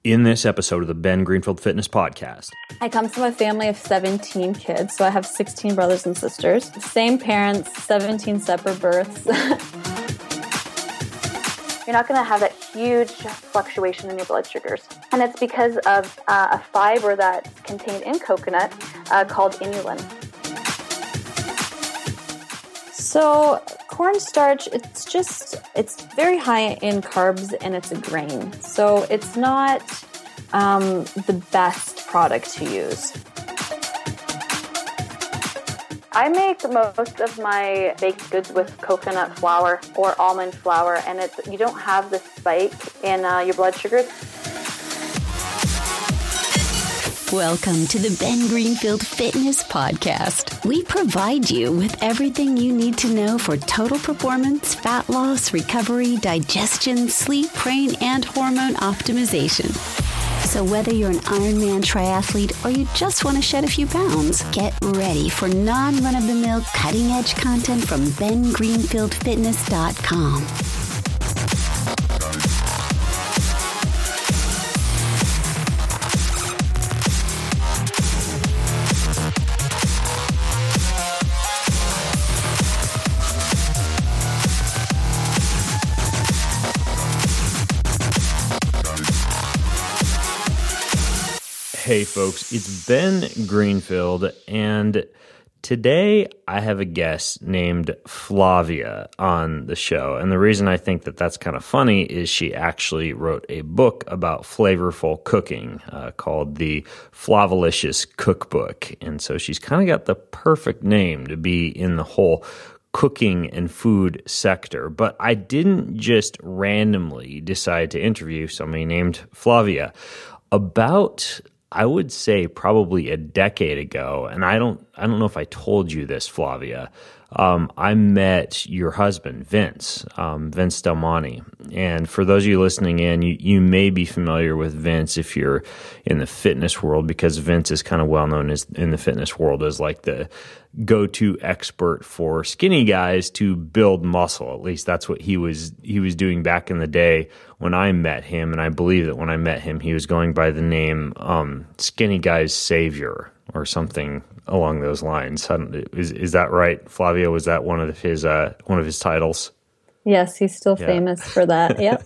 In this episode of the Ben Greenfield Fitness Podcast. I come from a family of 17 kids, so I have 16 brothers and sisters. Same parents, 17 separate births. You're not going to have that huge fluctuation in your blood sugars. And it's because of a fiber that's contained in coconut called inulin. So cornstarch, it's very high in carbs and it's a grain. So it's not the best product to use. I make most of my baked goods with coconut flour or almond flour, and you don't have the spike in your blood sugars. Welcome to the Ben Greenfield Fitness Podcast. We provide you with everything you need to know for total performance, fat loss, recovery, digestion, sleep, brain, and hormone optimization. So whether you're an Ironman triathlete or you just want to shed a few pounds, get ready for non-run-of-the-mill cutting-edge content from bengreenfieldfitness.com. Hey folks, it's Ben Greenfield, and today I have a guest named Flavia on the show. And the reason I think that that's kind of funny is she actually wrote a book about flavorful cooking called the Flavalicious Cookbook. And so she's kind of got the perfect name to be in the whole cooking and food sector. But I didn't just randomly decide to interview somebody named Flavia. About, I would say, probably a decade ago, and I don't know if I told you this, Flavia. I met your husband, Vince Del Monte. And for those of you listening in, you may be familiar with Vince if you're in the fitness world, because Vince is kind of well known in the fitness world as like the go-to expert for skinny guys to build muscle. At least that's what he was doing back in the day when I met him. And I believe that when I met him, he was going by the name Skinny Guy's Savior or something along those lines. Is that right, Flavia? Was that one of his titles? Yes, he's still famous for that. Yep.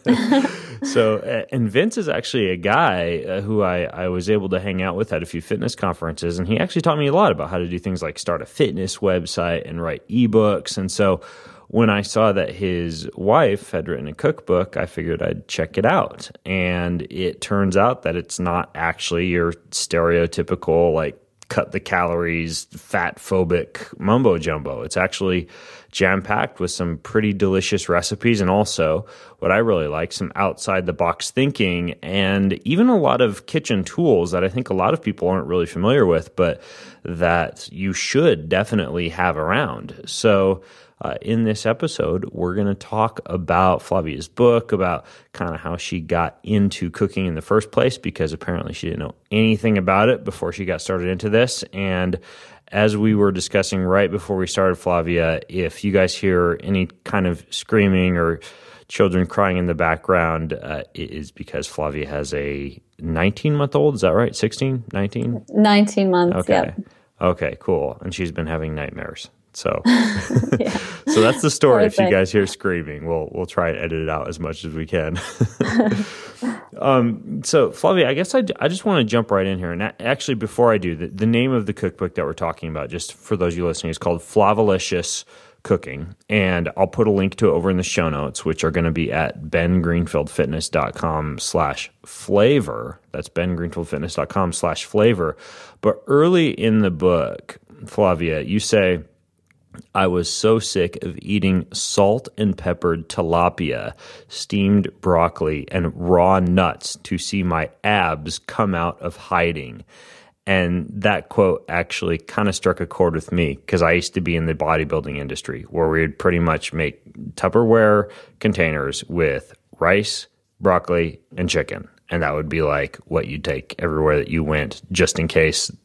So, and Vince is actually a guy who I was able to hang out with at a few fitness conferences, and he actually taught me a lot about how to do things like start a fitness website and write ebooks. And so when I saw that his wife had written a cookbook, I figured I'd check it out. And it turns out that it's not actually your stereotypical, like, cut the calories, fat-phobic mumbo-jumbo. It's actually jam-packed with some pretty delicious recipes, and also, what I really like, some outside-the-box thinking, and even a lot of kitchen tools that I think a lot of people aren't really familiar with, but that you should definitely have around. So in this episode, we're going to talk about Flavia's book, about kind of how she got into cooking in the first place, because apparently she didn't know anything about it before she got started into this. And as we were discussing right before we started, Flavia, if you guys hear any kind of screaming or children crying in the background, it is because Flavia has a 19-month-old. Is that right? 16, 19? 19 months, okay. Yep. Okay, cool. And she's been having nightmares. So, Yeah. So that's the story. If you guys hear screaming, we'll try and edit it out as much as we can. So Flavia, I guess I just want to jump right in here. And actually, before I do, the name of the cookbook that we're talking about, just for those of you listening, is called Flavalicious Cooking. And I'll put a link to it over in the show notes, which are going to be at bengreenfieldfitness.com/flavor. That's bengreenfieldfitness.com/flavor. But early in the book, Flavia, you say, I was so sick of eating salt and peppered tilapia, steamed broccoli, and raw nuts to see my abs come out of hiding. And that quote actually kind of struck a chord with me, because I used to be in the bodybuilding industry where we'd pretty much make Tupperware containers with rice, broccoli, and chicken. And that would be like what you'd take everywhere that you went, just in case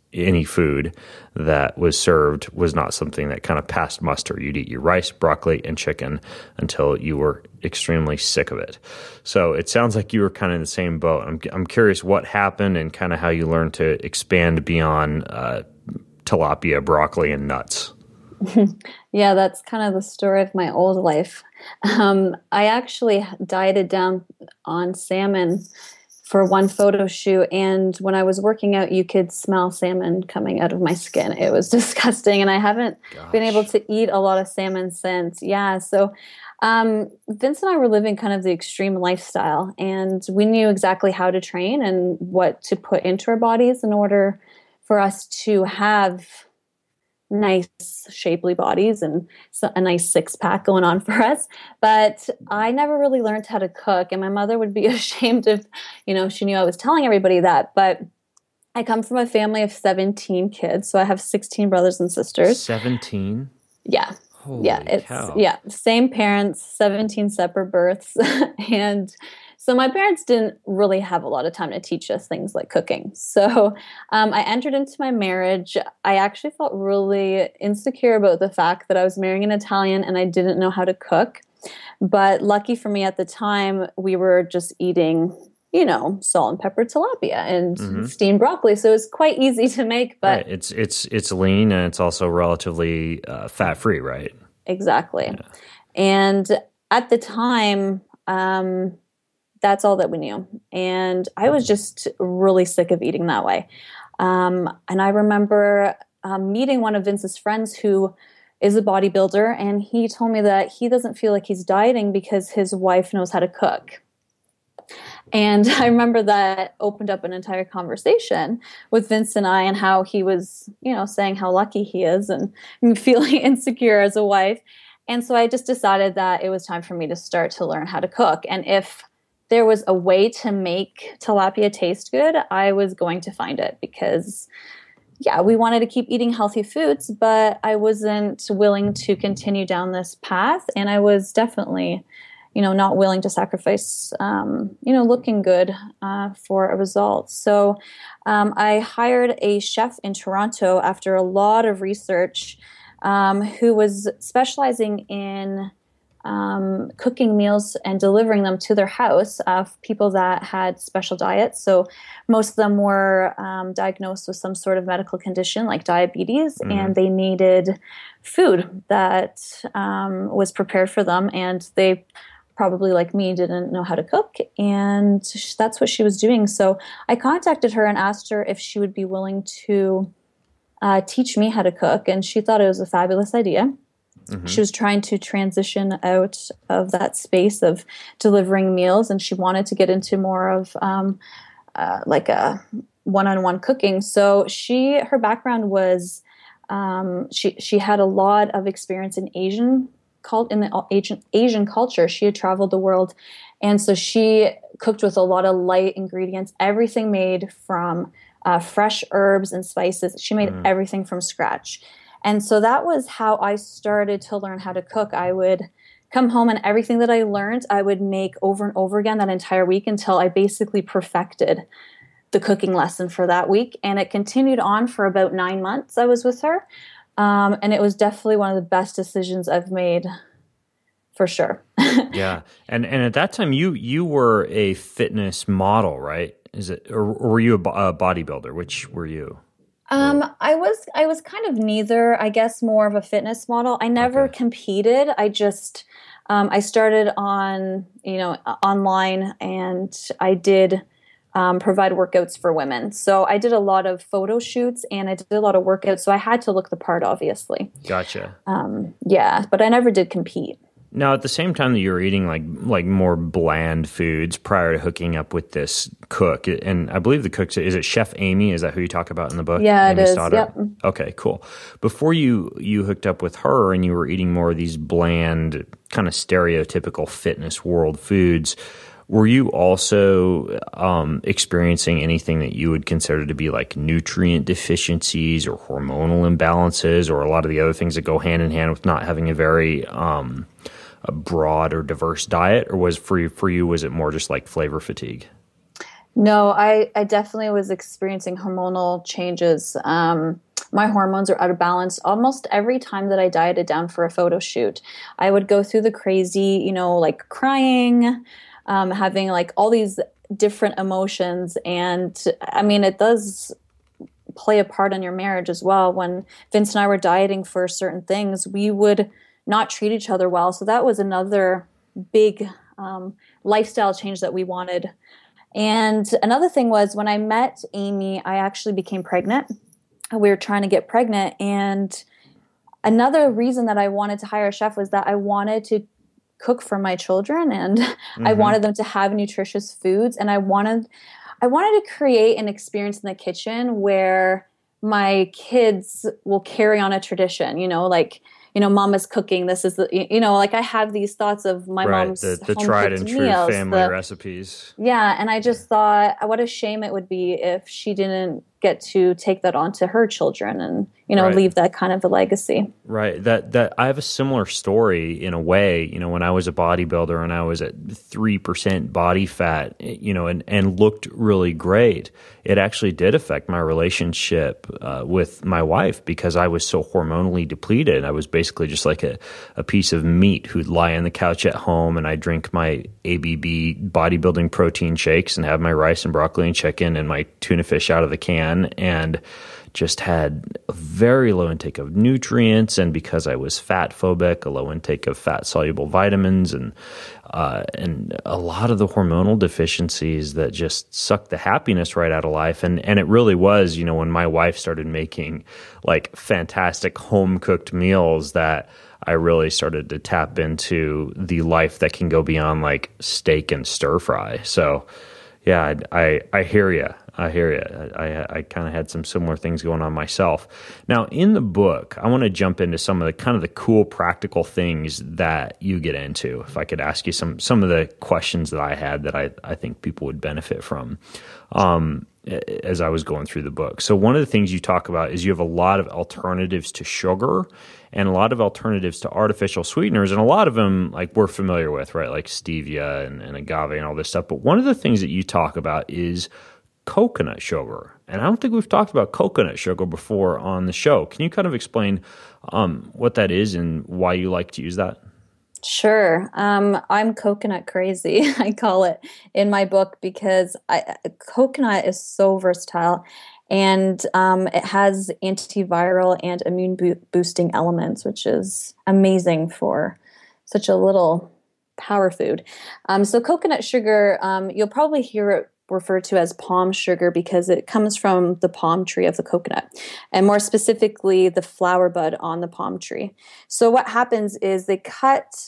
any food that was served was not something that kind of passed muster. You'd eat your rice, broccoli, and chicken until you were extremely sick of it. So it sounds like you were kind of in the same boat. I'm curious what happened and kind of how you learned to expand beyond tilapia, broccoli, and nuts. Yeah, that's kind of the story of my old life. I actually dieted down on salmon for one photo shoot, and when I was working out, you could smell salmon coming out of my skin. It was disgusting, and I haven't been able to eat a lot of salmon since. Yeah, so Vince and I were living kind of the extreme lifestyle, and we knew exactly how to train and what to put into our bodies in order for us to have nice shapely bodies and a nice six-pack going on for us. But I never really learned how to cook, and my mother would be ashamed if, she knew I was telling everybody that. But I come from a family of 17 kids, so I have 16 brothers and sisters. 17? Yeah. Holy cow. Yeah, same parents, 17 separate births. And so my parents didn't really have a lot of time to teach us things like cooking. So I entered into my marriage. I actually felt really insecure about the fact that I was marrying an Italian and I didn't know how to cook. But lucky for me at the time, we were just eating, salt and pepper tilapia and steamed broccoli. So it's quite easy to make. But right. It's lean and it's also relatively fat-free, right? Exactly. Yeah. And at the time, that's all that we knew. And I was just really sick of eating that way. And I remember meeting one of Vince's friends who is a bodybuilder, and he told me that he doesn't feel like he's dieting because his wife knows how to cook. And I remember that opened up an entire conversation with Vince and I and how he was, saying how lucky he is and feeling insecure as a wife. And so I just decided that it was time for me to start to learn how to cook. And if there was a way to make tilapia taste good, I was going to find it because, we wanted to keep eating healthy foods, but I wasn't willing to continue down this path. And I was definitely, not willing to sacrifice, looking good for a result. So I hired a chef in Toronto after a lot of research who was specializing in cooking meals and delivering them to their house of people that had special diets. So most of them were diagnosed with some sort of medical condition like diabetes, and they needed food that was prepared for them. And they probably, like me, didn't know how to cook. And that's what she was doing. So I contacted her and asked her if she would be willing to teach me how to cook. And she thought it was a fabulous idea. She was trying to transition out of that space of delivering meals, and she wanted to get into more of like a one-on-one cooking. So her background was she had a lot of experience in Asian culture. She had traveled the world, and so she cooked with a lot of light ingredients. Everything made from fresh herbs and spices. She made everything from scratch. And so that was how I started to learn how to cook. I would come home and everything that I learned, I would make over and over again that entire week until I basically perfected the cooking lesson for that week. And it continued on for about 9 months I was with her. And it was definitely one of the best decisions I've made, for sure. Yeah. And at that time, you were a fitness model, right? Or were you a bodybuilder? Which were you? I was kind of neither. I guess more of a fitness model. I never competed. I just I started on online, and I did provide workouts for women. So I did a lot of photo shoots and I did a lot of workouts. So I had to look the part, obviously. Gotcha. But I never did compete. Now, at the same time that you were eating like more bland foods prior to hooking up with this cook, and I believe the cook, is it Chef Amy? Is that who you talk about in the book? Yeah, Amy it is. Stoddard? Yep. Okay, cool. Before you hooked up with her and you were eating more of these bland, kind of stereotypical fitness world foods, were you also experiencing anything that you would consider to be like nutrient deficiencies or hormonal imbalances or a lot of the other things that go hand in hand with not having a very a broad or diverse diet, or was for you was it more just like flavor fatigue? No, I definitely was experiencing hormonal changes. My hormones are out of balance almost every time that I dieted down for a photo shoot. I would go through the crazy, like crying, having like all these different emotions. And I mean, it does play a part in your marriage as well. When Vince and I were dieting for certain things, we would not treat each other well. So that was another big lifestyle change that we wanted. And another thing was when I met Amy, I actually became pregnant. We were trying to get pregnant. And another reason that I wanted to hire a chef was that I wanted to cook for my children, and I wanted them to have nutritious foods. And I wanted to create an experience in the kitchen where my kids will carry on a tradition, like, mama's cooking. This is like I have these thoughts of my mom's the tried and true meals, family recipes. Yeah. And I just thought what a shame it would be if she didn't get to take that on to her children and, leave that kind of a legacy. Right. That I have a similar story in a way, when I was a bodybuilder and I was at 3% body fat, and looked really great. It actually did affect my relationship with my wife because I was so hormonally depleted. I was basically just like a piece of meat who'd lie on the couch at home, and I drink my ABB bodybuilding protein shakes and have my rice and broccoli and chicken and my tuna fish out of the can, and just had a very low intake of nutrients. And because I was fat phobic, a low intake of fat soluble vitamins, and a lot of the hormonal deficiencies that just sucked the happiness right out of life. And it really was, when my wife started making like fantastic home cooked meals that I really started to tap into the life that can go beyond like steak and stir fry. So yeah, I hear you. I kind of had some similar things going on myself. Now, in the book, I want to jump into some of the kind of the cool practical things that you get into. If I could ask you some of the questions that I had that I think people would benefit from as I was going through the book. So one of the things you talk about is you have a lot of alternatives to sugar and a lot of alternatives to artificial sweeteners, and a lot of them like we're familiar with, right? Like stevia and agave and all this stuff. But one of the things that you talk about is coconut sugar. And I don't think we've talked about coconut sugar before on the show. Can you kind of explain what that is and why you like to use that? Sure. I'm coconut crazy, I call it in my book, because coconut is so versatile, and it has antiviral and immune boosting elements, which is amazing for such a little power food. So coconut sugar, you'll probably hear it referred to as palm sugar because it comes from the palm tree of the coconut, and more specifically the flower bud on the palm tree. So what happens is they cut,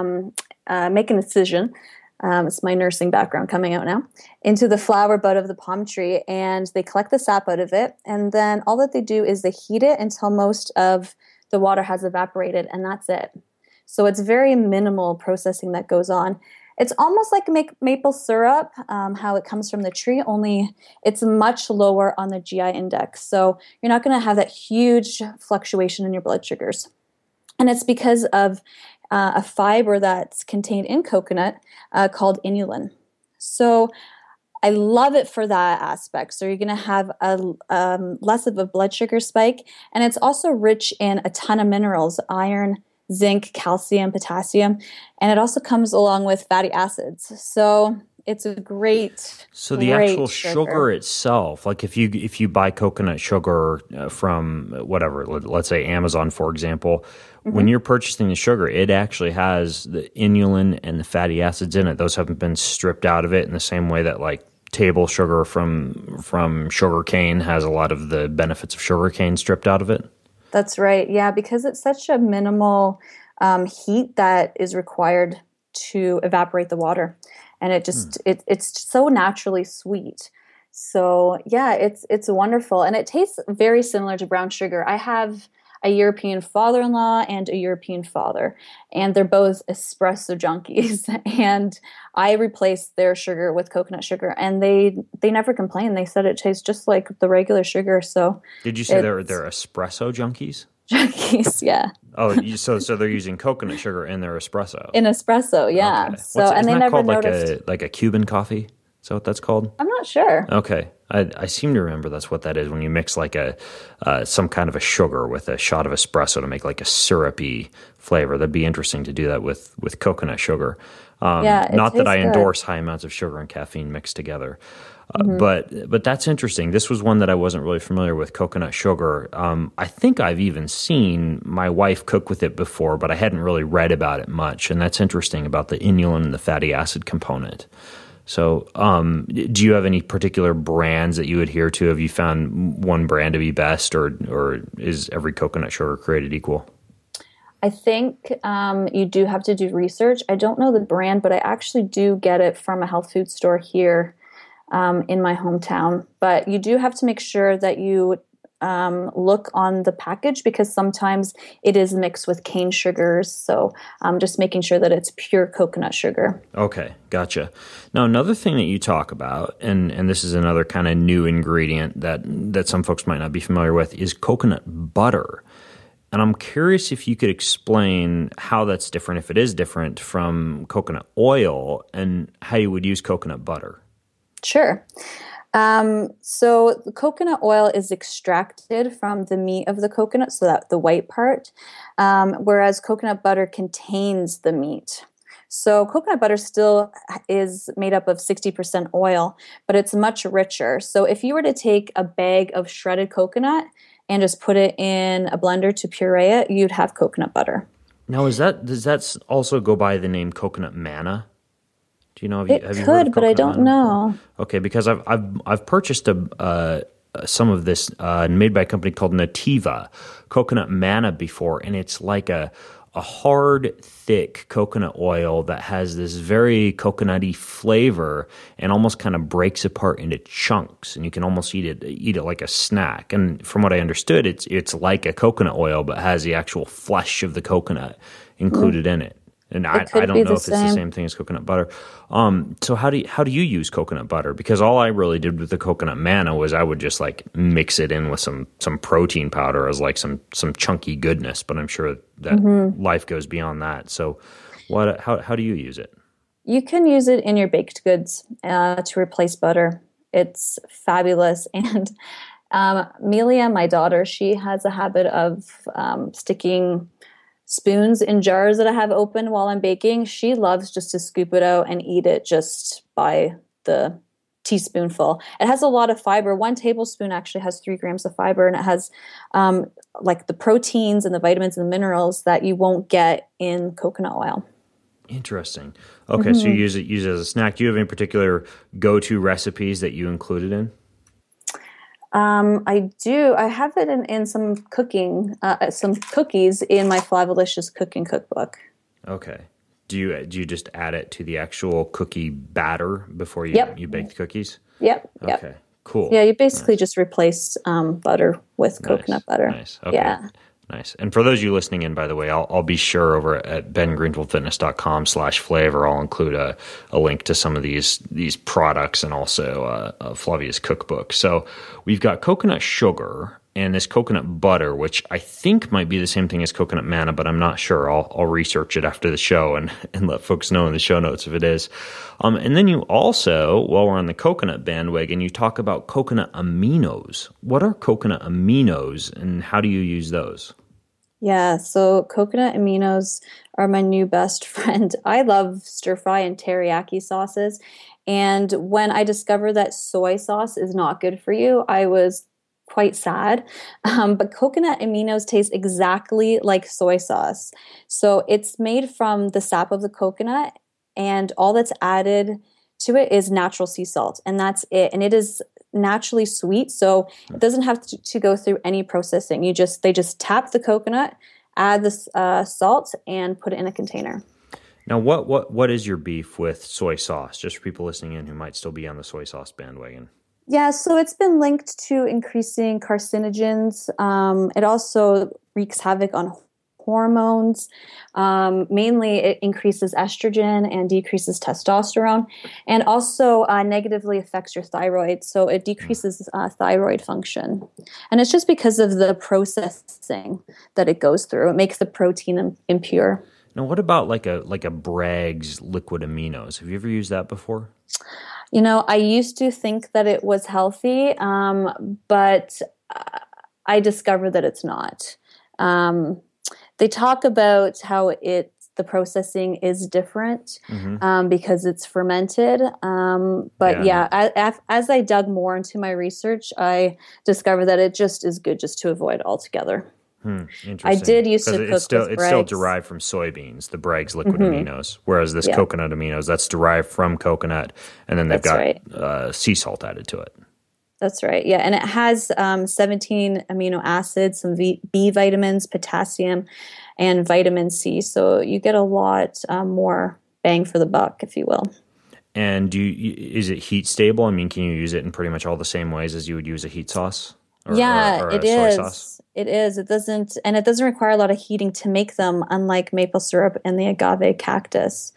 make an incision, it's my nursing background coming out now, into the flower bud of the palm tree, and they collect the sap out of it, and then all that they do is they heat it until most of the water has evaporated, and that's it. So it's very minimal processing that goes on. It's almost like maple syrup, how it comes from the tree, only it's much lower on the GI index. So you're not going to have that huge fluctuation in your blood sugars. And it's because of a fiber that's contained in coconut called inulin. So I love it for that aspect. So you're going to have less of a blood sugar spike. And it's also rich in a ton of minerals, iron, zinc, calcium, potassium, and it also comes along with fatty acids. So it's a great. So the actual sugar itself, like if you buy coconut sugar from whatever, let's say Amazon, for example, when you're purchasing the sugar, it actually has the inulin and the fatty acids in it. Those haven't been stripped out of it in the same way that like table sugar from sugar cane has a lot of the benefits of sugar cane stripped out of it. That's right. Yeah, because it's such a minimal heat that is required to evaporate the water, and it just it's so naturally sweet. So yeah, it's wonderful, and it tastes very similar to brown sugar. I have a European father-in-law and a European father, and they're both espresso junkies. And I replaced their sugar with coconut sugar, and they never complained. They said it tastes just like the regular sugar. So did you say they're espresso junkies? Junkies, yeah. Oh, so they're using coconut sugar in their espresso. In espresso, yeah. Okay. So and they never called noticed like a Cuban coffee? Is that what that's called? I'm not sure. Okay. I seem to remember that's what that is when you mix like some kind of a sugar with a shot of espresso to make like a syrupy flavor. That'd be interesting to do that with coconut sugar. Not that I endorse high amounts of sugar and caffeine mixed together. But that's interesting. This was one that I wasn't really familiar with, coconut sugar. I think I've even seen my wife cook with it before, but I hadn't really read about it much. And that's interesting about the inulin and the fatty acid component. So do you have any particular brands that you adhere to? Have you found one brand to be best, or is every coconut sugar created equal? I think you do have to do research. I don't know the brand, but I actually do get it from a health food store here in my hometown. But you do have to make sure that you look on the package, because sometimes it is mixed with cane sugars. So just making sure that it's pure coconut sugar. Okay, gotcha. Now, another thing that you talk about, and this is another kind of new ingredient that some folks might not be familiar with, is coconut butter. And I'm curious if you could explain how that's different, if it is different from coconut oil, and how you would use coconut butter. Sure. So the coconut oil is extracted from the meat of the coconut, so that the white part, whereas coconut butter contains the meat. So coconut butter still is made up of 60% oil, but it's much richer. So if you were to take a bag of shredded coconut and just put it in a blender to puree it, you'd have coconut butter. Now, does that also go by the name coconut manna? Do you know? Have It you could, but I don't know. Okay, because I've purchased some of this made by a company called Nativa coconut manna before, and it's like a hard, thick coconut oil that has this very coconutty flavor and almost kind of breaks apart into chunks, and you can almost eat it like a snack. And from what I understood, it's like a coconut oil, but has the actual flesh of the coconut included in it. And I don't know if it's the same thing as coconut butter. So how do you use coconut butter? Because all I really did with the coconut manna was I would just like mix it in with some protein powder as like some chunky goodness. But I'm sure that life goes beyond that. So how do you use it? You can use it in your baked goods to replace butter. It's fabulous. And Amelia, my daughter, she has a habit of sticking spoons in jars that I have open while I'm baking. She loves just to scoop it out and eat it just by the teaspoonful. It has a lot of fiber. 1 tablespoon actually has 3 grams of fiber, and it has like the proteins and the vitamins and the minerals that you won't get in coconut oil. Interesting. Okay, so you use it as a snack. Do you have any particular go-to recipes that you included in? I do. I have it in some cooking, some cookies in my Flavolicious cooking cookbook. Okay. Do you just add it to the actual cookie batter before you bake the cookies? Yep. Okay. Cool. Yeah, you basically just replace butter with coconut butter. Nice. Okay. Yeah. Nice. And for those of you listening in, by the way, I'll be sure over at bengreenfieldfitness.com/flavor, I'll include a link to some of these products and also Flavia's cookbook. So we've got coconut sugar and this coconut butter, which I think might be the same thing as coconut manna, but I'm not sure. I'll research it after the show and let folks know in the show notes if it is. And then you also, while we're on the coconut bandwagon, you talk about coconut aminos. What are coconut aminos and how do you use those? Yeah, so coconut aminos are my new best friend. I love stir fry and teriyaki sauces. And when I discovered that soy sauce is not good for you, I was quite sad. But coconut aminos taste exactly like soy sauce. So it's made from the sap of the coconut, and all that's added to it is natural sea salt, and that's it. And it is naturally sweet, so it doesn't have to go through any processing. They just tap the coconut, add the salt, and put it in a container. Now, what is your beef with soy sauce? Just for people listening in who might still be on the soy sauce bandwagon. Yeah, so it's been linked to increasing carcinogens. It also wreaks havoc on hormones. Mainly, it increases estrogen and decreases testosterone, and also negatively affects your thyroid. So it decreases thyroid function. And it's just because of the processing that it goes through. It makes the protein impure. Now, what about like a Bragg's liquid aminos? Have you ever used that before? I used to think that it was healthy, but I discovered that it's not. They talk about how the processing is different because it's fermented. As I dug more into my research, I discovered that it just is good just to avoid altogether. Interesting. I did used to cook it's still Bragg's. derived from soybeans, the Bragg's liquid aminos, whereas this coconut aminos, that's derived from coconut, and then they've got sea salt added to it. That's right. Yeah, and it has 17 amino acids, some B vitamins, potassium, and vitamin C. So you get a lot more bang for the buck, if you will. And is it heat stable? I mean, can you use it in pretty much all the same ways as you would use a heat sauce? Or it soy is. Sauce? It is. It doesn't require a lot of heating to make them, unlike maple syrup and the agave cactus.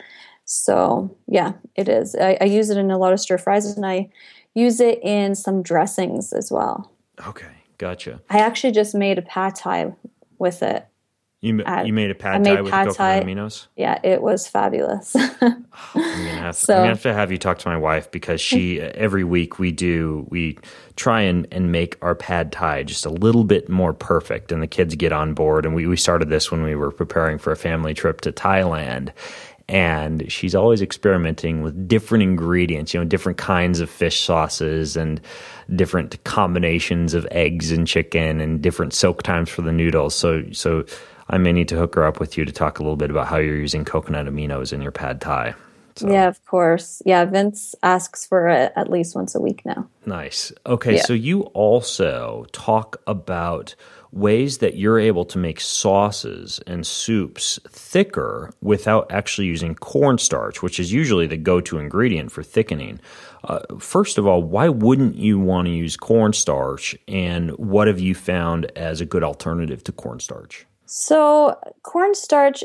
So yeah, it is. I use it in a lot of stir fries, and I use it in some dressings as well. Okay, gotcha. I actually just made a pad thai with it. You made a pad thai with coconut aminos? Yeah, it was fabulous. I'm gonna have to have you talk to my wife, because she every week we try and make our pad thai just a little bit more perfect, and the kids get on board. And we started this when we were preparing for a family trip to Thailand. And she's always experimenting with different ingredients, different kinds of fish sauces and different combinations of eggs and chicken and different soak times for the noodles. So I may need to hook her up with you to talk a little bit about how you're using coconut aminos in your pad thai. So. Yeah, of course. Yeah, Vince asks for it at least once a week now. Nice. Okay, so you also talk about ways that you're able to make sauces and soups thicker without actually using cornstarch, which is usually the go-to ingredient for thickening. First of all, why wouldn't you want to use cornstarch, and what have you found as a good alternative to cornstarch? So cornstarch,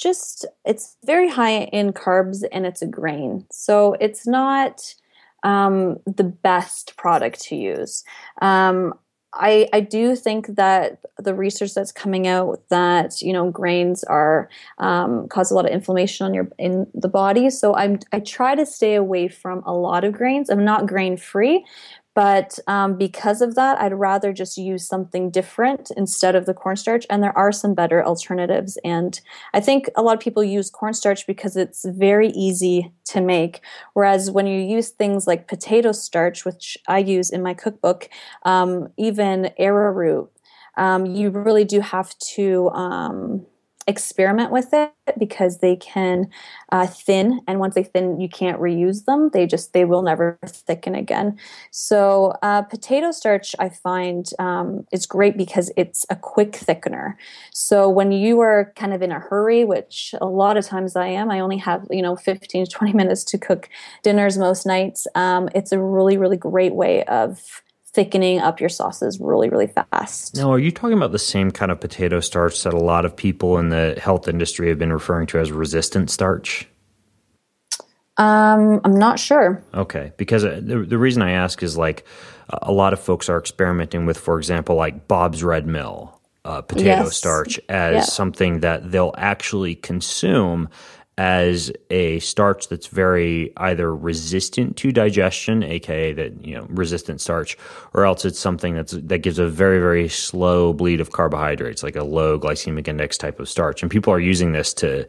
it's very high in carbs, and it's a grain. So it's not the best product to use. I do think that the research that's coming out that grains are cause a lot of inflammation in the body. So I try to stay away from a lot of grains. I'm not grain free, but because of that, I'd rather just use something different instead of the cornstarch. And there are some better alternatives. And I think a lot of people use cornstarch because it's very easy to make. Whereas when you use things like potato starch, which I use in my cookbook, even arrowroot, you really do have to experiment with it, because they can thin, and once they thin, you can't reuse them. They will never thicken again. So potato starch, I find, is great because it's a quick thickener. So when you are kind of in a hurry, which a lot of times I am, I only have 15 to 20 minutes to cook dinners most nights. It's a really, really great way of thickening up your sauces really, really fast. Now, are you talking about the same kind of potato starch that a lot of people in the health industry have been referring to as resistant starch? I'm not sure. Okay, because the reason I ask is a lot of folks are experimenting with, for example, like Bob's Red Mill potato starch as something that they'll actually consume as a starch that's very either resistant to digestion, aka resistant starch, or else it's something that gives a very, very slow bleed of carbohydrates, like a low glycemic index type of starch. And people are using this to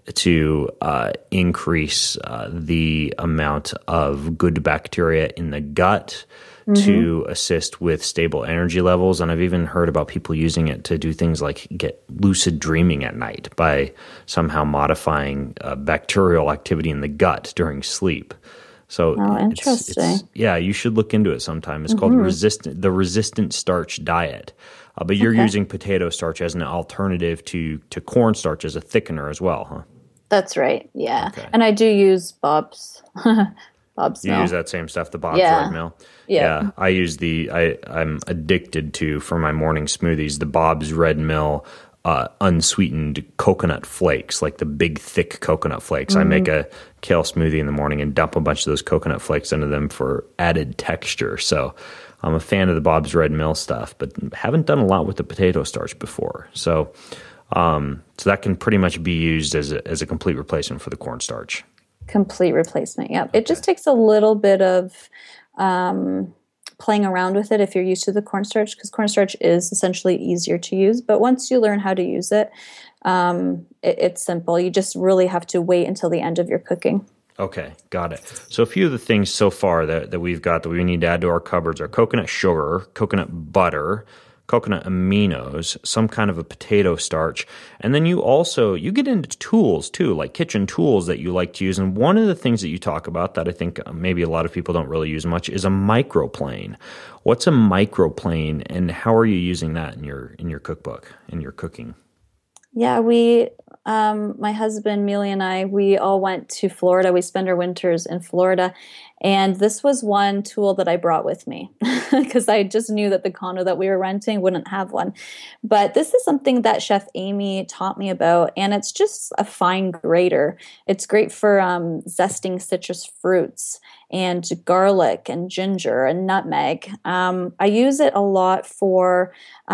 increase the amount of good bacteria in the gut, to assist with stable energy levels. And I've even heard about people using it to do things like get lucid dreaming at night by somehow modifying bacterial activity in the gut during sleep. So interesting. You should look into it sometime. It's called the resistant starch diet. But you're using potato starch as an alternative to cornstarch as a thickener as well, huh? That's right. Yeah. Okay. And I do use Bob's. Bob's Mill. You use that same stuff, the Bob's Red Mill? Yeah. I use I'm addicted to, for my morning smoothies, the Bob's Red Mill unsweetened coconut flakes, like the big, thick coconut flakes. I make a kale smoothie in the morning and dump a bunch of those coconut flakes into them for added texture. So I'm a fan of the Bob's Red Mill stuff, but haven't done a lot with the potato starch before. So that can pretty much be used as a complete replacement for the cornstarch. Complete replacement. Yep. Okay. It just takes a little bit of playing around with it if you're used to the cornstarch, because cornstarch is essentially easier to use. But once you learn how to use it, it's simple. You just really have to wait until the end of your cooking. Okay, got it. So a few of the things so far that we've got that we need to add to our cupboards are coconut sugar, coconut butter, coconut aminos, some kind of a potato starch, and then you get into tools too, like kitchen tools that you like to use. And one of the things that you talk about that I think maybe a lot of people don't really use much is a microplane. What's a microplane, and how are you using that in your cookbook, in your cooking? Yeah, my husband, Mealy, and I, we all went to Florida. We spend our winters in Florida. And this was one tool that I brought with me because I just knew that the condo that we were renting wouldn't have one. But this is something that Chef Amy taught me about, and it's just a fine grater. It's great for zesting citrus fruits and garlic and ginger and nutmeg. I use it a lot for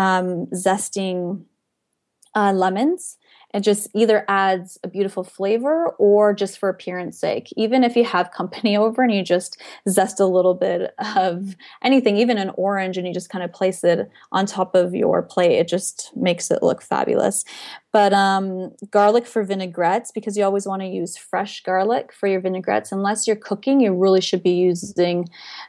zesting lemons. It just either adds a beautiful flavor or just for appearance sake. Even if you have company over and you just zest a little bit of anything, even an orange, and you just kind of place it on top of your plate, it just makes it look fabulous. But garlic for vinaigrettes, because you always want to use fresh garlic for your vinaigrettes. Unless you're cooking, you really should be using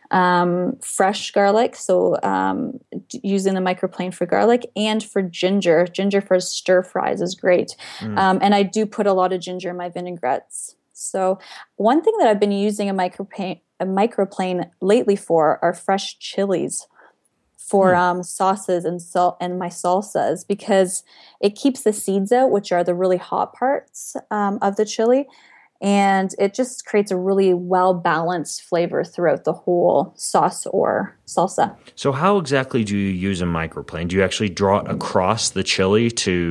fresh garlic. So using the microplane for garlic, and for ginger. Ginger for stir fries is great. And I do put a lot of ginger in my vinaigrettes. So one thing that I've been using a microplane lately for are fresh chilies for sauces and salt and my salsas, because it keeps the seeds out, which are the really hot parts of the chili, and it just creates a really well-balanced flavor throughout the whole sauce or salsa. So how exactly do you use a microplane? Do you actually draw it across the chili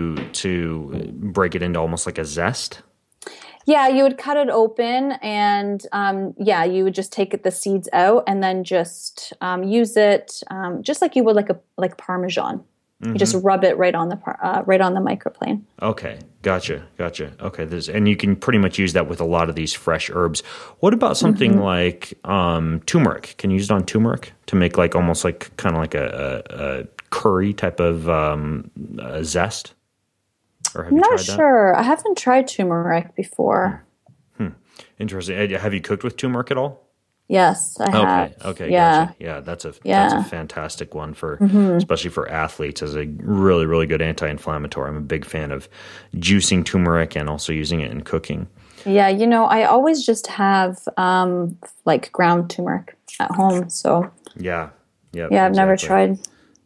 to break it into almost like a zest? Yeah, you would cut it open, and you would just take the seeds out, and then just use it just like you would like Parmesan. Mm-hmm. You just rub it right on the microplane. Okay, gotcha. Okay, and you can pretty much use that with a lot of these fresh herbs. What about something like turmeric? Can you use it on turmeric to make like almost like kind of like a curry type of zest? Or have you tried that? Not sure. I haven't tried turmeric before. Interesting. Have you cooked with turmeric at all? Yes, I have. Okay, yeah. Gotcha. Yeah, that's a fantastic one for especially for athletes, as a really, really good anti-inflammatory. I'm a big fan of juicing turmeric and also using it in cooking. Yeah, I always just have like ground turmeric at home. So yeah, I've never tried.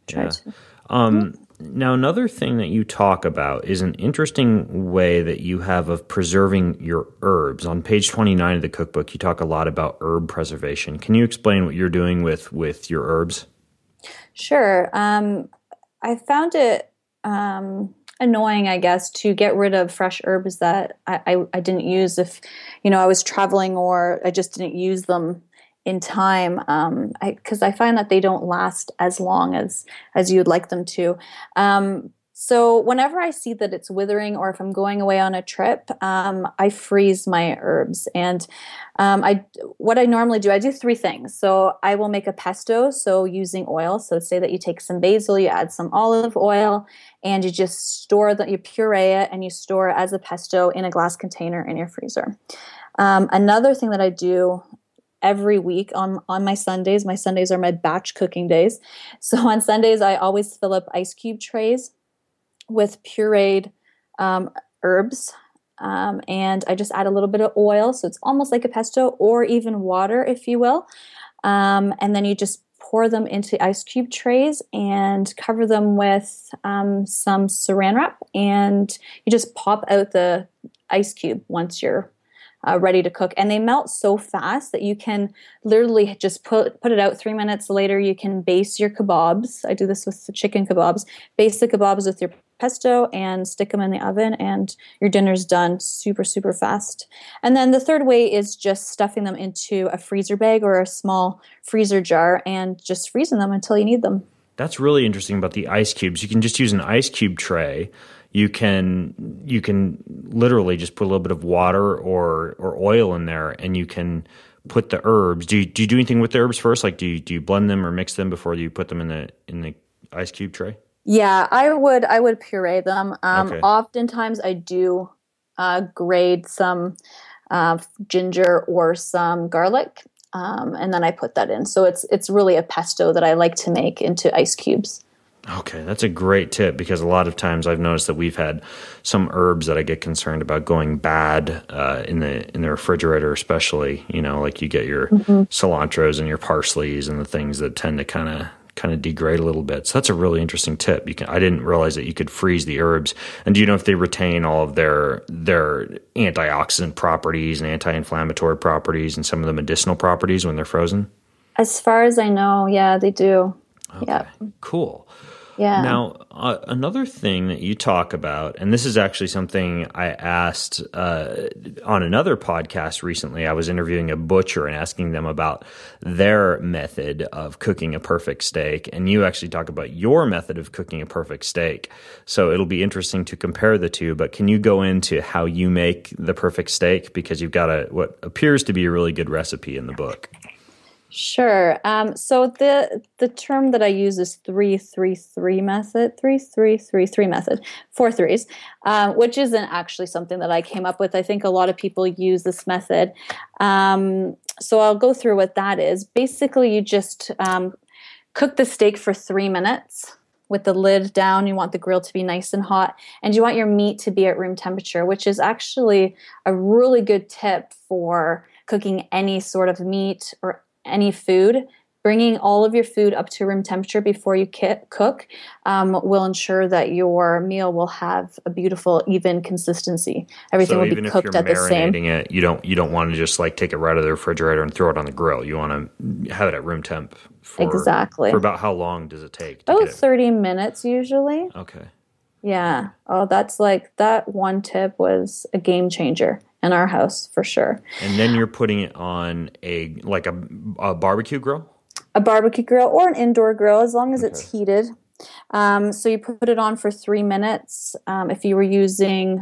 Now, another thing that you talk about is an interesting way that you have of preserving your herbs. On page 29 of the cookbook, you talk a lot about herb preservation. Can you explain what you're doing with your herbs? Sure. I found it annoying, I guess, to get rid of fresh herbs that I didn't use if, I was traveling or I just didn't use them in time, because I find that they don't last as long as you'd like them to. So whenever I see that it's withering, or if I'm going away on a trip, I freeze my herbs. And what I normally do, I do three things. So I will make a pesto, so using oil. So say that you take some basil, you add some olive oil, and you just you puree it, and you store it as a pesto in a glass container in your freezer. Another thing that I do every week on my Sundays are my batch cooking days. So on Sundays, I always fill up ice cube trays with pureed herbs, and I just add a little bit of oil, so it's almost like a pesto, or even water, if you will. And then you just pour them into ice cube trays and cover them with some saran wrap, and you just pop out the ice cube once you're ready to cook. And they melt so fast that you can literally just put it out. 3 minutes later, you can baste your kebabs. I do this with the chicken kebabs. Baste the kebabs with your pesto and stick them in the oven, and your dinner's done super, super fast. And then the third way is just stuffing them into a freezer bag or a small freezer jar and just freezing them until you need them. That's really interesting about the ice cubes. You can just use an ice cube tray. you can literally just put a little bit of water or oil in there, and you can put the herbs. Do you do anything with the herbs first? Like, do you blend them or mix them before you put them in the ice cube tray? Yeah, I would puree them. Okay. Oftentimes I do grate some ginger or some garlic, and then I put that in. So it's really a pesto that I like to make into ice cubes. Okay, that's a great tip, because a lot of times I've noticed that we've had some herbs that I get concerned about going bad in the refrigerator, especially, like you get your cilantros and your parsleys and the things that tend to kind of degrade a little bit. So that's a really interesting tip. I didn't realize that you could freeze the herbs. And do you know if they retain all of their antioxidant properties and anti-inflammatory properties and some of the medicinal properties when they're frozen? As far as I know, yeah, they do. Okay, yeah. Cool. Yeah. Now, another thing that you talk about, and this is actually something I asked on another podcast recently. I was interviewing a butcher and asking them about their method of cooking a perfect steak, and you actually talk about your method of cooking a perfect steak. So it'll be interesting to compare the two, but can you go into how you make the perfect steak? Because you've got what appears to be a really good recipe in the book. Sure. So the term that I use is 3-3-3 method, 3-3-3-3 method, 4 threes, which isn't actually something that I came up with. I think a lot of people use this method. So I'll go through what that is. Basically, you just cook the steak for 3 minutes with the lid down. You want the grill to be nice and hot, and you want your meat to be at room temperature, which is actually a really good tip for cooking any sort of meat or any food. Bringing all of your food up to room temperature before you cook will ensure that your meal will have a beautiful, even consistency. Everything will be cooked at the same. So even if you're marinating it, you don't want to just like take it right out of the refrigerator and throw it on the grill. You want to have it at room temp. Exactly. For about how long does it take? 30 minutes usually. Okay. Yeah. Oh, that's that one tip was a game changer in our house for sure. And then you're putting it on a barbecue grill? A barbecue grill or an indoor grill, as long as it's heated. So you put it on for 3 minutes. If you were using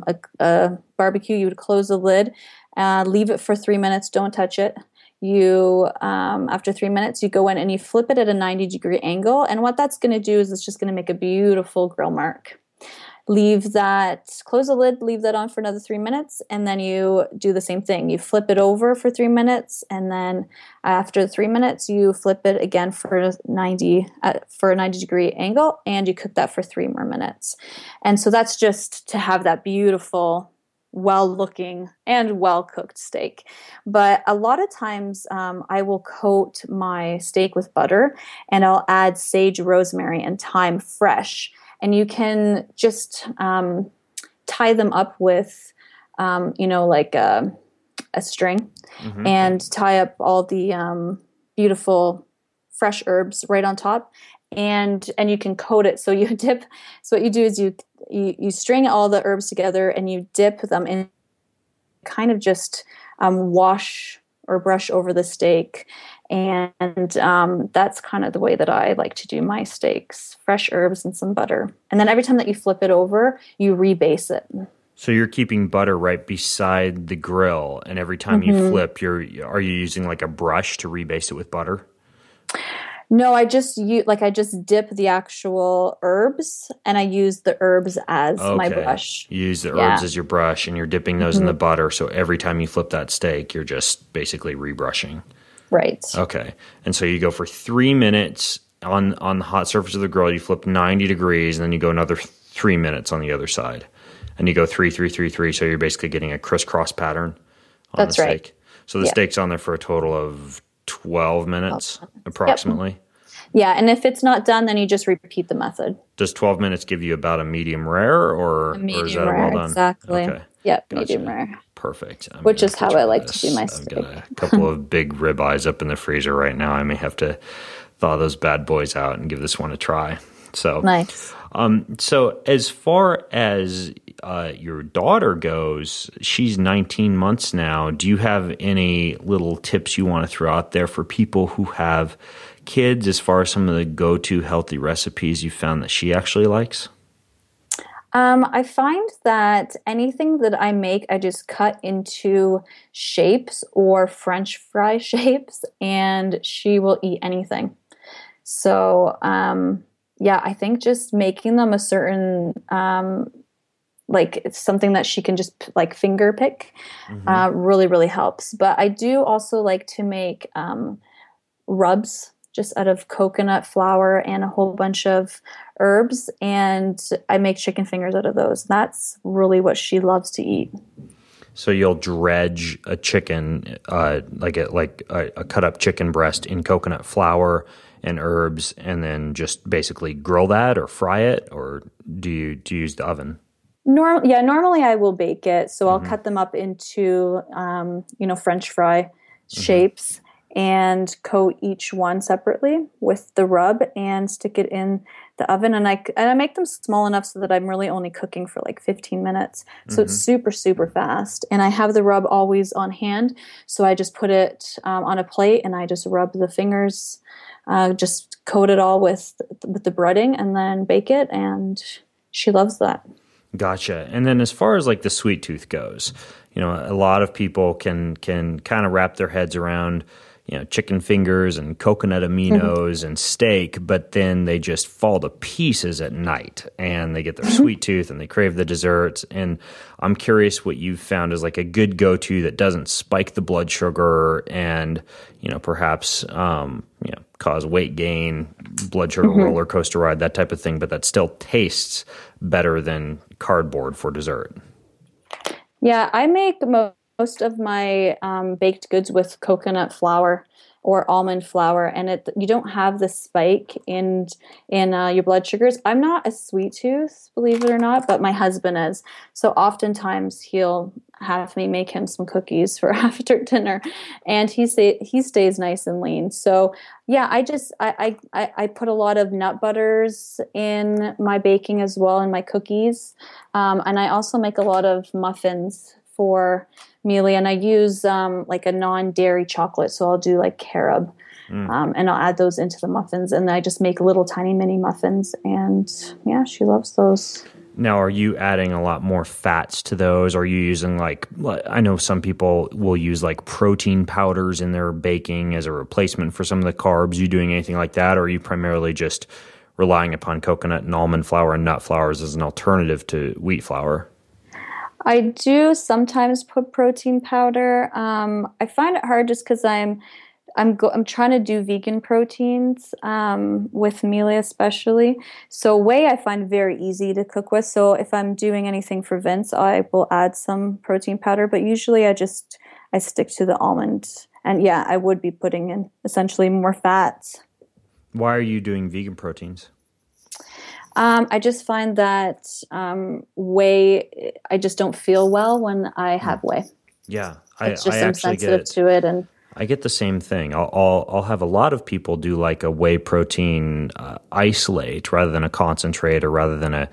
a barbecue, you would close the lid, leave it for 3 minutes. Don't touch it. You after 3 minutes, you go in and you flip it at a 90-degree angle. And what that's going to do is it's just going to make a beautiful grill mark. Close the lid, leave that on for another 3 minutes, and then you do the same thing. You flip it over for 3 minutes, and then after 3 minutes, you flip it again for a 90-degree angle, and you cook that for 3 more minutes. And so that's just to have that beautiful, well-looking and well-cooked steak. But a lot of times I will coat my steak with butter, and I'll add sage, rosemary, and thyme fresh. And you can just tie them up with, like a string, and tie up all the beautiful fresh herbs right on top, and you can coat it. So you dip. So what you do is you string all the herbs together and you dip them in, kind of just wash or brush over the steak. And that's kind of the way that I like to do my steaks: fresh herbs and some butter. And then every time that you flip it over, you rebase it. So you're keeping butter right beside the grill, and every time you flip, are you using like a brush to rebase it with butter? No, I just dip the actual herbs, and I use the herbs as my brush. You use the herbs as your brush, and you're dipping those in the butter. So every time you flip that steak, you're just basically rebrushing. Right. Okay. And so you go for 3 minutes on the hot surface of the grill. You flip 90 degrees, and then you go another 3 minutes on the other side. And you go 3, 3, 3, 3. So you're basically getting a crisscross pattern on the steak. Right. So the steak's on there for a total of 12 minutes approximately. Yep. Yeah, and if it's not done, then you just repeat the method. Does 12 minutes give you about a medium rare, or is that rare, well done? Exactly. Okay. Yep, Gotcha. Medium rare. Perfect. Which is how I like to do my steak. I've got a couple of big ribeyes up in the freezer right now. I may have to thaw those bad boys out and give this one a try. So nice. So as far as your daughter goes, she's 19 months now. Do you have any little tips you want to throw out there for people who have kids, as far as some of the go-to healthy recipes you found that she actually likes? I find that anything that I make, I just cut into shapes or French fry shapes, and she will eat anything. So, yeah, I think just making them a certain, like it's something that she can just like finger pick, really, really helps. But I do also like to make rubs just out of coconut flour and a whole bunch of herbs, and I make chicken fingers out of those. That's really what she loves to eat. So you'll dredge a chicken, like a cut up chicken breast in coconut flour and herbs, and then just basically grill that or fry it, or do you use the oven? Normally I will bake it. So I'll cut them up into, French fry shapes and coat each one separately with the rub and stick it in the oven. And I make them small enough so that I'm really only cooking for like 15 minutes. So it's super, super fast. And I have the rub always on hand. So I just put it on a plate and I just rub the fingers, just coat it all with the breading and then bake it. And she loves that. Gotcha. And then as far as like the sweet tooth goes, a lot of people can kind of wrap their heads around, chicken fingers and coconut aminos and steak, but then they just fall to pieces at night and they get their sweet tooth and they crave the desserts. And I'm curious what you've found is like a good go-to that doesn't spike the blood sugar and, perhaps, cause weight gain, blood sugar roller coaster ride, that type of thing, but that still tastes better than cardboard for dessert. Yeah, I make most of my baked goods with coconut flour or almond flour, and you don't have the spike in your blood sugars. I'm not a sweet tooth, believe it or not, but my husband is. So oftentimes he'll have me make him some cookies for after dinner, and he stays nice and lean. So yeah, I put a lot of nut butters in my baking as well in my cookies, and I also make a lot of muffins for Mealy, and I use like a non-dairy chocolate, so I'll do like carob, and I'll add those into the muffins, and I just make little tiny mini muffins, and yeah, she loves those. Now, are you adding a lot more fats to those? Are you using I know some people will use like protein powders in their baking as a replacement for some of the carbs. Are you doing anything like that, or are you primarily just relying upon coconut and almond flour and nut flours as an alternative to wheat flour? I do sometimes put protein powder. I find it hard just because I'm trying to do vegan proteins with Mealy especially. So whey I find very easy to cook with. So if I'm doing anything for Vince, I will add some protein powder. But usually I stick to the almond. And yeah, I would be putting in essentially more fats. Why are you doing vegan proteins? I just find that whey, I just don't feel well when I have whey. Yeah, I'm sensitive to it, and I get the same thing. I'll have a lot of people do like a whey protein isolate rather than a concentrate, or rather than a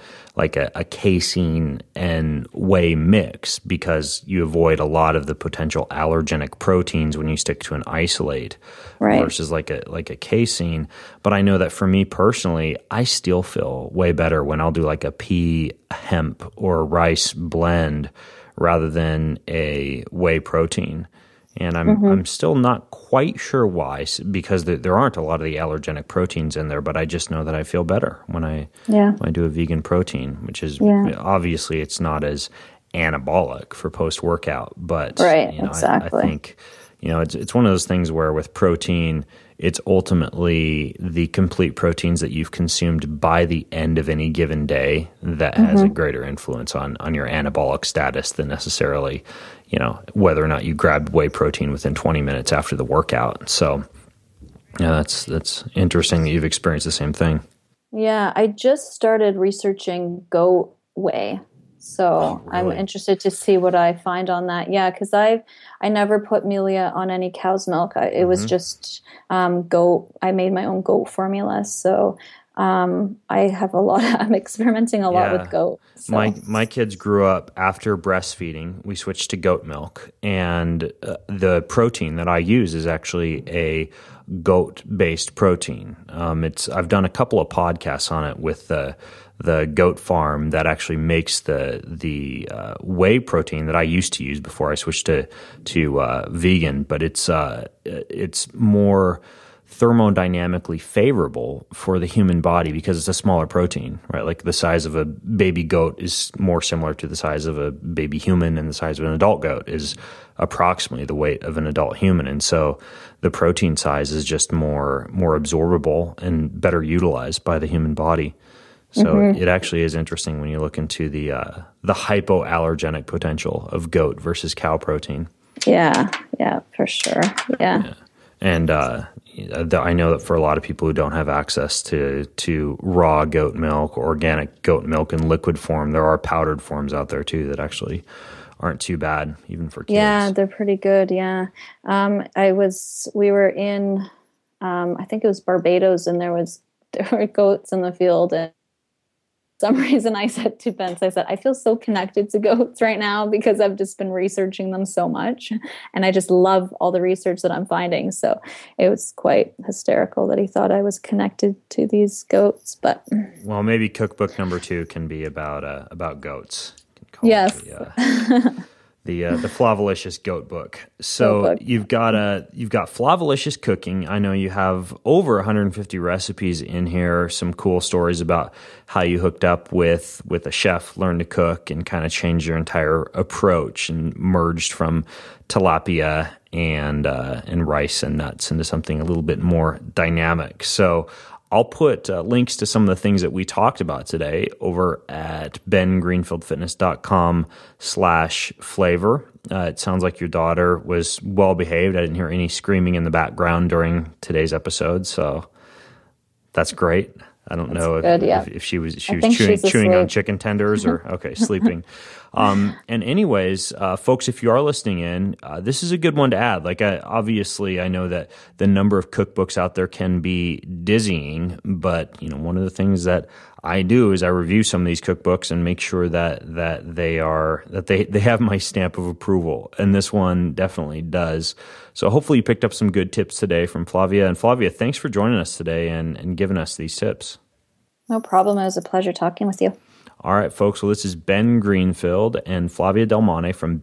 casein and whey mix, because you avoid a lot of the potential allergenic proteins when you stick to an isolate versus like a casein. But I know that for me personally, I still feel way better when I'll do like a pea, hemp, or rice blend rather than a whey protein. And I'm still not quite sure why, because there aren't a lot of the allergenic proteins in there, but I just know that I feel better when I do a vegan protein, which is obviously it's not as anabolic for post-workout, but exactly. I think it's one of those things where with protein, it's ultimately the complete proteins that you've consumed by the end of any given day that has a greater influence on your anabolic status than necessarily whether or not you grabbed whey protein within 20 minutes after the workout. So that's interesting that you've experienced the same thing. Yeah, I just started researching goat whey. So really? I'm interested to see what I find on that. Yeah, because I never put Mealia on any cow's milk. It was just goat. I made my own goat formula. So I'm experimenting a lot with goat. So. My kids grew up after breastfeeding. We switched to goat milk, and the protein that I use is actually a goat-based protein. I've done a couple of podcasts on it with the goat farm that actually makes the whey protein that I used to use before I switched to vegan, but it's more thermodynamically favorable for the human body because it's a smaller protein, right? Like the size of a baby goat is more similar to the size of a baby human, and the size of an adult goat is approximately the weight of an adult human. And so the protein size is just more absorbable and better utilized by the human body. So it actually is interesting when you look into the hypoallergenic potential of goat versus cow protein. Yeah, for sure. Yeah. And I know that for a lot of people who don't have access to raw goat milk, organic goat milk in liquid form, there are powdered forms out there too that actually aren't too bad, even for kids. Yeah, they're pretty good. Yeah. We were in, I think it was Barbados, and there were goats in the field, and for some reason I said to Vince, I feel so connected to goats right now because I've just been researching them so much, and I just love all the research that I'm finding. So it was quite hysterical that he thought I was connected to these goats. But maybe cookbook number 2 can be about goats. Yes. The Flavolicious Goat Book. So you've got Flavolicious Cooking. I know you have over 150 recipes in here, some cool stories about how you hooked up with a chef, learned to cook, and kind of changed your entire approach and merged from tilapia and rice and nuts into something a little bit more dynamic. So I'll put links to some of the things that we talked about today over at bengreenfieldfitness.com/flavor. It sounds like your daughter was well behaved. I didn't hear any screaming in the background during today's episode, so that's great. I don't know if she was chewing on chicken tenders or sleeping. And anyways, folks, if you are listening in, this is a good one to add. Like, obviously, I know that the number of cookbooks out there can be dizzying, but one of the things that I do is I review some of these cookbooks and make sure that they have my stamp of approval, and this one definitely does. So hopefully you picked up some good tips today from Flavia. And Flavia, thanks for joining us today and giving us these tips. No problem. It was a pleasure talking with you. All right, folks. Well, this is Ben Greenfield and Flavia Del Monte from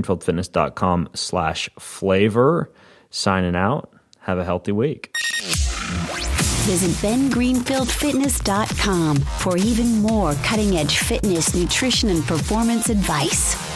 bengreenfieldfitness.com/flavor signing out. Have a healthy week. Visit bengreenfieldfitness.com for even more cutting-edge fitness, nutrition, and performance advice.